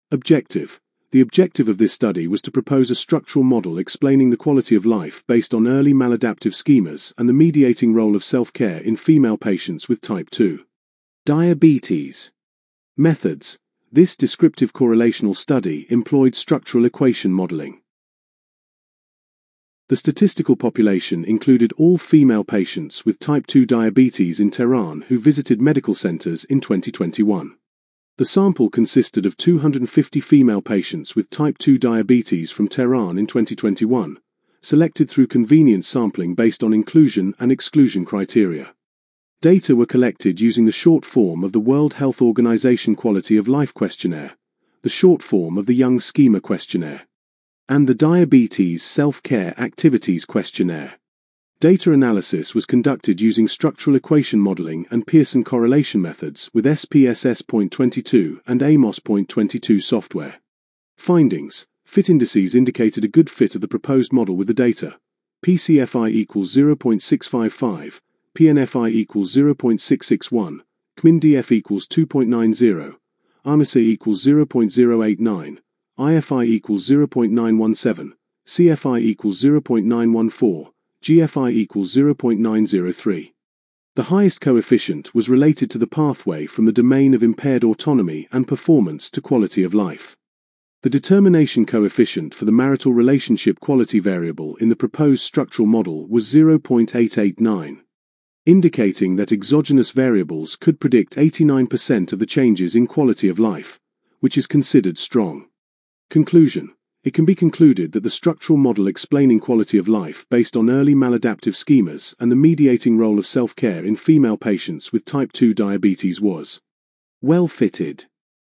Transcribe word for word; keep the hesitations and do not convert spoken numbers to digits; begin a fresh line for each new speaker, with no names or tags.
Objective. The objective of this study was to propose a structural model explaining the quality of life based on early maladaptive schemas and the mediating role of self-care in female patients with type two diabetes. Methods. This descriptive correlational study employed structural equation modeling. The statistical population included all female patients with type two diabetes in Tehran who visited medical centers in twenty twenty-one. The sample consisted of two hundred fifty female patients with type two diabetes from Tehran in twenty twenty-one, selected through convenience sampling based on inclusion and exclusion criteria. Data were collected using the short form of the World Health Organization Quality of Life Questionnaire, the short form of the Young Schema Questionnaire, and the Diabetes Self-Care Activities Questionnaire. Data analysis was conducted using structural equation modeling and Pearson correlation methods with S P S S twenty-two and Amos twenty-two software. Findings. Fit indices indicated a good fit of the proposed model with the data. P C F I equals zero point six five five, P N F I equals zero point six six one, C M I N D F equals two point nine zero, A M I S A equals zero point zero eight nine, I F I equals zero point nine one seven, C F I equals zero point nine one four, G F I equals zero point nine zero three. The highest coefficient was related to the pathway from the domain of impaired autonomy and performance to quality of life. The determination coefficient for the marital relationship quality variable in the proposed structural model was zero point eight eight nine, indicating that exogenous variables could predict eighty-nine percent of the changes in quality of life, which is considered strong. Conclusion. It can be concluded that the structural model explaining quality of life based on early maladaptive schemas and the mediating role of self-care in female patients with type two diabetes was well fitted.